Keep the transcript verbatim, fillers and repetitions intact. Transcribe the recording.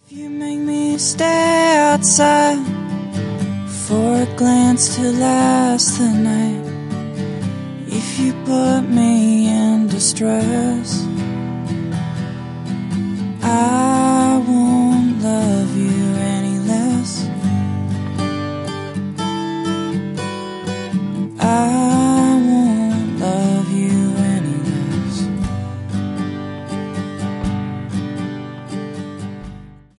If you make me stay outside for a glance to last the night, if you put me in distress, I